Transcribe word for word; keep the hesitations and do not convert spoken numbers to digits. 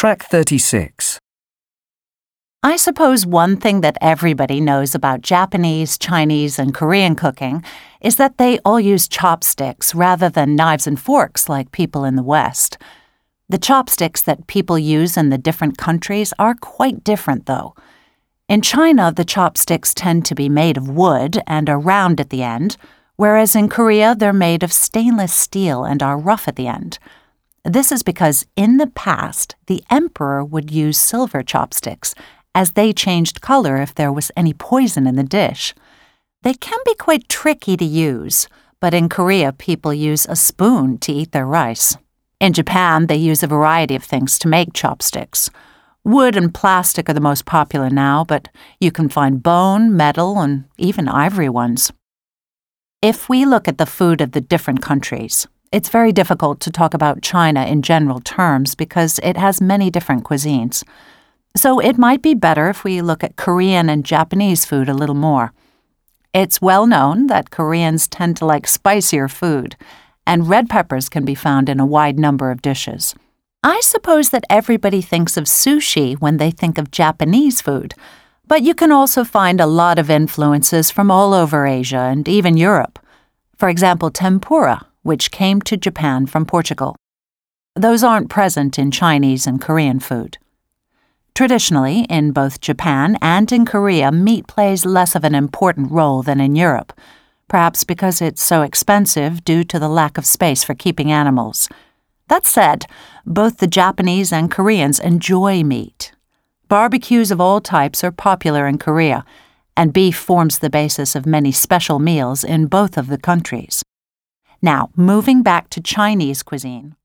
Track thirty-six. I suppose one thing that everybody knows about Japanese, Chinese, and Korean cooking is that they all use chopsticks rather than knives and forks like people in the West. The chopsticks that people use in the different countries are quite different, though. In China, the chopsticks tend to be made of wood and are round at the end, whereas in Korea they're made of stainless steel and are rough at the end. This is because in the past, the emperor would use silver chopsticks, as they changed color if there was any poison in the dish. They can be quite tricky to use, but in Korea people use a spoon to eat their rice. In Japan, they use a variety of things to make chopsticks. Wood and plastic are the most popular now, but you can find bone, metal, and even ivory ones. If we look at the food of the different countries, it's very difficult to talk about China in general terms because it has many different cuisines. So it might be better if we look at Korean and Japanese food a little more. It's well known that Koreans tend to like spicier food, and red peppers can be found in a wide number of dishes. I suppose that everybody thinks of sushi when they think of Japanese food, but you can also find a lot of influences from all over Asia and even Europe. For example, tempura, which came to Japan from Portugal. Those aren't present in Chinese and Korean food. Traditionally, in both Japan and in Korea, meat plays less of an important role than in Europe, perhaps because it's so expensive due to the lack of space for keeping animals. That said, both the Japanese and Koreans enjoy meat. Barbecues of all types are popular in Korea, and beef forms the basis of many special meals in both of the countries. Now, moving back to Chinese cuisine.